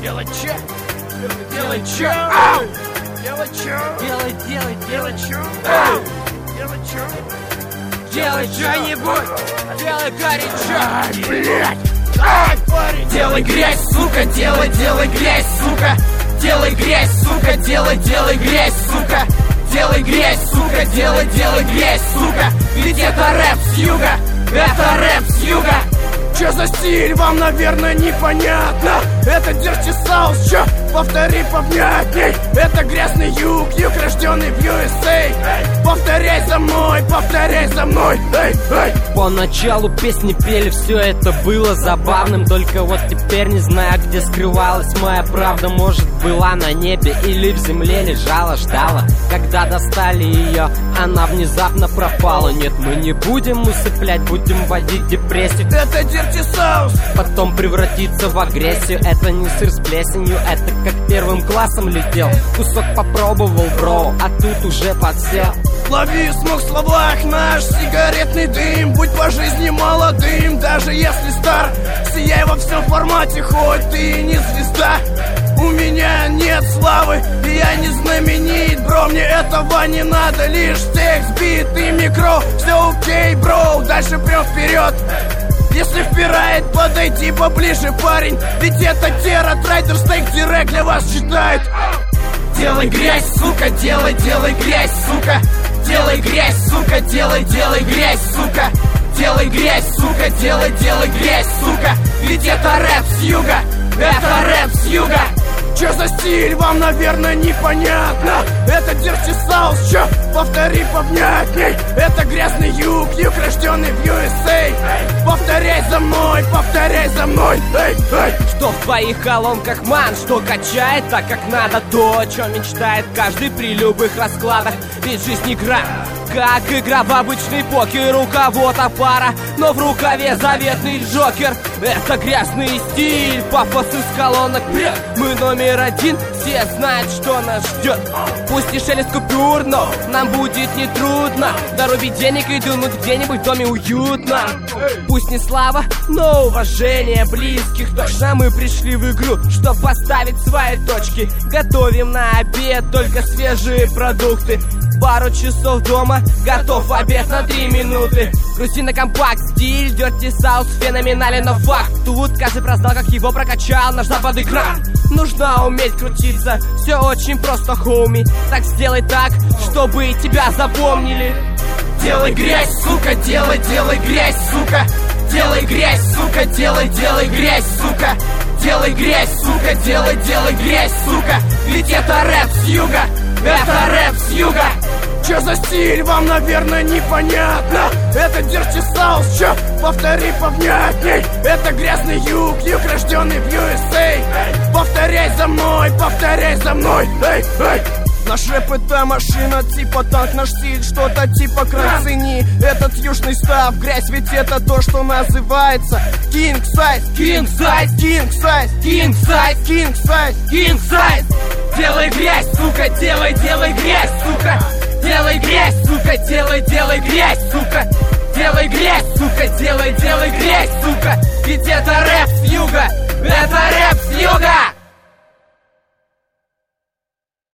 Делай чё? Делай чё? Делай чё? Делай чё? Делай чё? Делай что-нибудь! Делай горячо! Блядь! Парень! Делай грязь, сука! Делай грязь, сука! Делай грязь, сука! Делай грязь, сука! Делай грязь, сука! Делай грязь, сука! Ведь это рэп с юга! Это рэп с юга! Чё за стиль, вам, наверное, непонятно. Это Dirty South, чё? Повтори повнятней. Это грязный юг, рожденный в USA. Повторяй за мной, эй, эй. Поначалу песни пели, все это было забавным. Только вот теперь не знаю, где скрывалась моя правда. Может, была на небе или в земле лежала, ждала. Когда достали ее, она внезапно пропала. Нет, мы не будем усыплять, будем вводить депрессию. Это Dirty South, потом превратиться в агрессию. Это не сыр с плесенью, это как первым классом летел. Кусок попробовал, бро, а тут уже подсел. Лови смог в словах наш сигаретный дым. Будь по жизни молодым, даже если стар. Сияй во всем формате, хоть ты и не звезда. У меня нет славы, и я не знаменит, бро. Мне этого не надо, лишь текст, бит и микро. Все окей, бро, дальше прям вперед. Если впирает, подойди поближе, парень. Ведь это Терра, Трайдер, Стейк, Директ для вас читает. Делай грязь, сука, делай грязь, сука. Делай грязь, сука, делай грязь, сука. Делай грязь, сука, делай грязь, сука. Ведь это рэп с юга, это рэп с юга. Чё за стиль, вам, наверное, непонятно. Это Dirty South, чё? Повтори повнятней. Это грязный юг, рожденный в USA. Повторяй за мной, эй, эй. Что в твоих колонках, ман, что качает так, как надо. То, о чем мечтает каждый при любых раскладах. Ведь жизнь игра, как игра в обычный покер. У кого-то пара, но в рукаве заветный джокер. Это грязный стиль, пафос из колонок. Мы номер один, все знают, что нас ждет. Пусть и шелест купюр, но нам будет нетрудно дорубить денег и дунуть где-нибудь в доме уютно. Пусть не слава, но уважение близких. Точно мы пришли в игру, чтоб поставить свои точки. Готовим на обед только свежие продукты. Пару часов дома, готов обед на 3 минуты. Грусти на компакт, стиль Dirty South феноменален, но факт. Тут каждый прознал, как его прокачал наш западный кран. Нужно уметь крутиться, все очень просто, хоуми. Так сделай так, чтобы тебя запомнили. Делай грязь, сука, делай грязь, сука. Делай грязь, сука, делай грязь, сука. Делай грязь, сука, делай грязь, сука. Ведь это рэп с юга, это рэп с юга. Чё за стиль, вам, наверное, непонятно. Это Dirty South, чё? Повтори повнятней. Это грязный юг, рожденный в USA. Повторяй за мной, эй, эй. Наш рэп это машина, типа танк, наш стиль, что-то типа край, цени этот южный став, грязь, ведь это то, что называется King Size, King Size, King Size, King Size, King Size, King Size. Делай грязь, сука, делай грязь, сука. Делай грязь, сука, делай грязь, сука. Делай грязь, сука, делай грязь, сука. Ведь это рэп с юга, это рэп с юга.